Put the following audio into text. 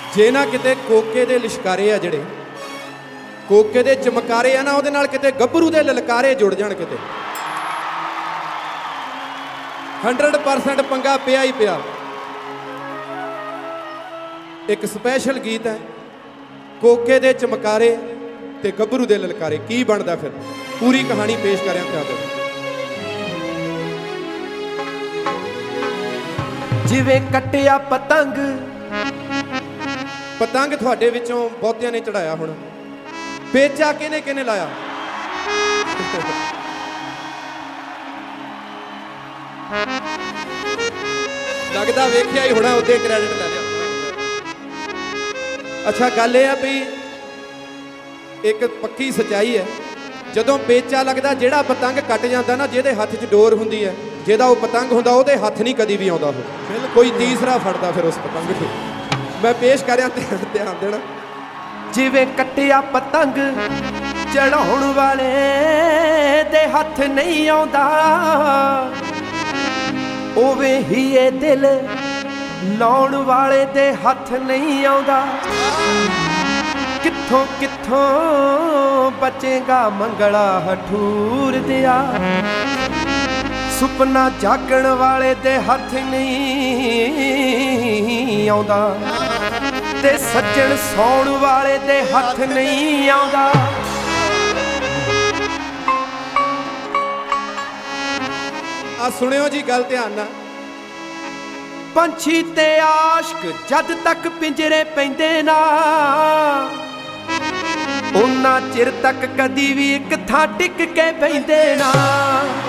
ਜੇ ਨਾ ਕਿਤੇ ਕੋਕੇ ਦੇ ਲਿਸ਼ਕਾਰੇ ਆ ਜਿਹੜੇ ਕੋਕੇ ਦੇ ਚਮਕਾਰੇ ਆ ਨਾ ਉਹਦੇ ਨਾਲ ਕਿਤੇ ਗੱਭਰੂ ਦੇ ਲਲਕਾਰੇ ਜੁੜ ਜਾਣ ਕਿਤੇ 100% ਪੰਗਾ ਪਿਆ ਹੀ ਪਿਆ। ਇੱਕ ਸਪੈਸ਼ਲ ਗੀਤ ਹੈ ਕੋਕੇ ਦੇ ਚਮਕਾਰੇ ਤੇ ਗੱਭਰੂ ਦੇ ਲਲਕਾਰੇ, ਕੀ ਬਣਦਾ ਫਿਰ ਪੂਰੀ ਕਹਾਣੀ ਪੇਸ਼ ਕਰਿਆ ਪਿਆ। ਜਿਵੇਂ ਕੱਟਿਆ ਪਤੰਗ, ਪਤੰਗ ਤੁਹਾਡੇ ਵਿੱਚੋਂ ਬਹੁਤਿਆਂ ਨੇ ਚੜਾਇਆ ਹੁਣ, ਪੇਚਾ ਕਿਹਨੇ ਕਿਹਨੇ ਲਾਇਆ? ਲੱਗਦਾ ਵੇਖਿਆ ਹੀ ਹੋਣਾ, ਉਹਦੇ ਕ੍ਰੈਡਿਟ ਲੈ ਲਿਆ। ਅੱਛਾ ਗੱਲ ਇਹ ਆ ਵੀ ਇੱਕ ਪੱਕੀ ਸੱਚਾਈ ਹੈ, ਜਦੋਂ ਪੇਚਾ ਲੱਗਦਾ ਜਿਹੜਾ ਪਤੰਗ ਕੱਟ ਜਾਂਦਾ ਨਾ, ਜਿਹਦੇ ਹੱਥ 'ਚ ਡੋਰ ਹੁੰਦੀ ਹੈ, ਜਿਹਦਾ ਉਹ ਪਤੰਗ ਹੁੰਦਾ ਉਹਦੇ ਹੱਥ ਨਹੀਂ ਕਦੀ ਵੀ ਆਉਂਦਾ ਉਹ, ਕੋਈ ਤੀਸਰਾ ਫੜਦਾ ਫਿਰ ਉਸ ਪਤੰਗ ਨੂੰ। ਮੈਂ ਪੇਸ਼ ਕਰਿਆ, ਧਿਆਨ ਦੇਣਾ। ਜਿਵੇਂ ਕੱਟਿਆ ਪਤੰਗ ਚੜਾਉਣ ਵਾਲੇ ਦੇ ਹੱਥ ਨਹੀਂ ਆਉਂਦਾ, ਉਵੇਂ ਹੀ ਇਹ ਦਿਲ ਲਾਉਣ ਵਾਲੇ ਦੇ ਹੱਥ ਨਹੀਂ ਆਉਂਦਾ। ਕਿੱਥੋਂ ਕਿੱਥੋਂ ਬਚੇਗਾ ਮੰਗਲਾ ਹਠੂਰ ਦਿਆ, ਸੁਪਨਾ ਜਾਗਣ ਵਾਲੇ ਦੇ ਹੱਥ ਨਹੀਂ ਆਉਂਦਾ, ਤੇ ਸੱਜਣ ਸੌਣ ਵਾਲੇ ਦੇ ਹੱਥ ਨਹੀਂ ਆਉਂਦਾ। ਆ ਸੁਣਿਓ ਜੀ ਗੱਲ ਧਿਆਨ ਨਾਲ। ਪੰਛੀ ਤੇ ਆਸ਼ਕ ਜਦ ਤੱਕ ਪਿੰਜਰੇ ਪੈਂਦੇ ਨਾ, ਉਹਨਾਂ ਚਿਰ ਤੱਕ ਕਦੀ ਵੀ ਇੱਕ ਥਾਂ ਟਿਕ ਕੇ ਬਹਿੰਦੇ ਨਾ।